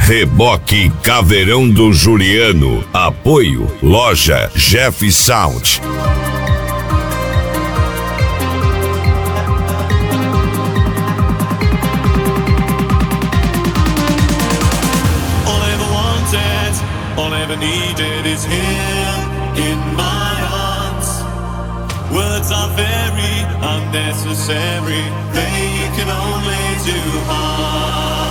Reboque Caveirão do Juliano. Apoio Loja Jeff Sound. All I ever needed is here in my arms. Words are very unnecessary. They can only do harm.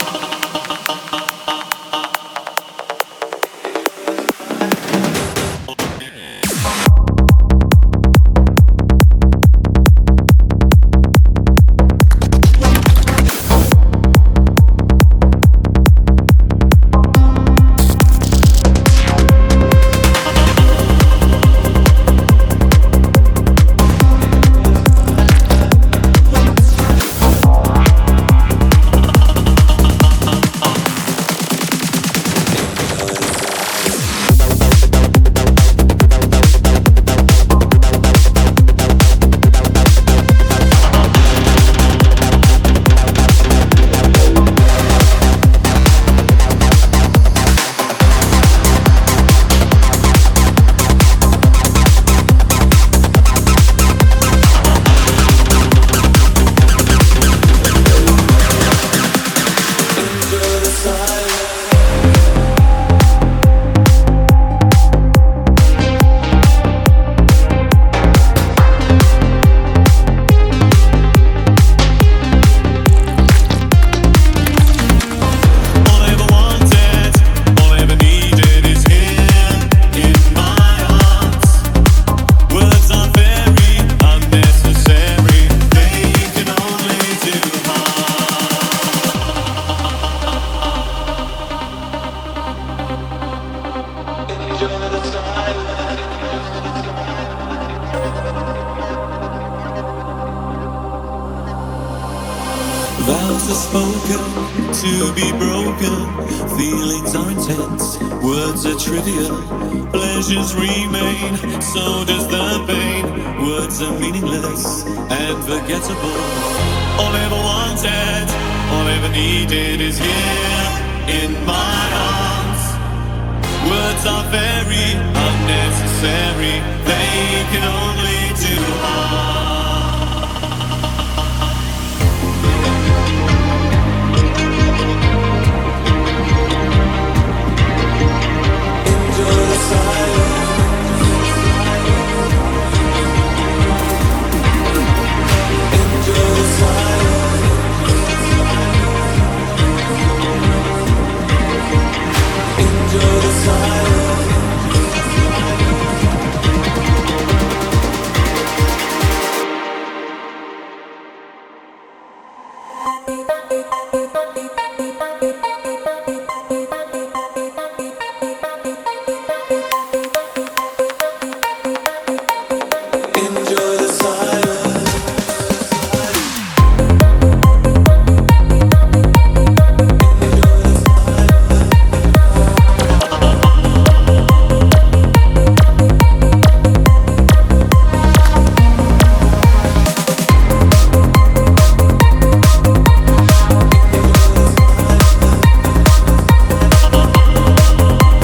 Vows are spoken to be broken. Feelings are intense, words are trivial. Pleasures remain, so does the pain. Words are meaningless and forgettable. All I ever wanted, all I ever needed is here in my arms. Words are very unnecessary. They can only do harm.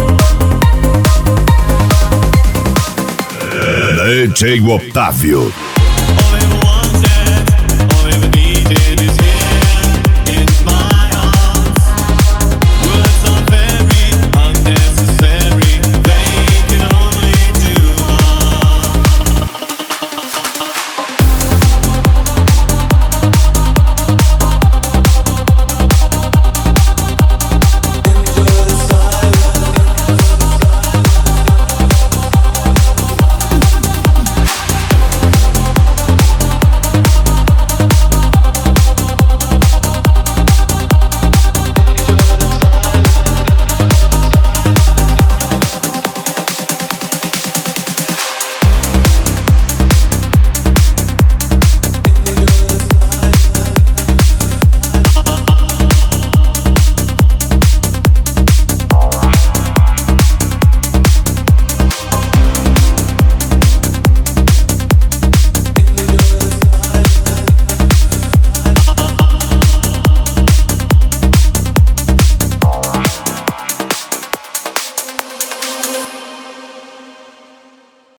DJ Otávio.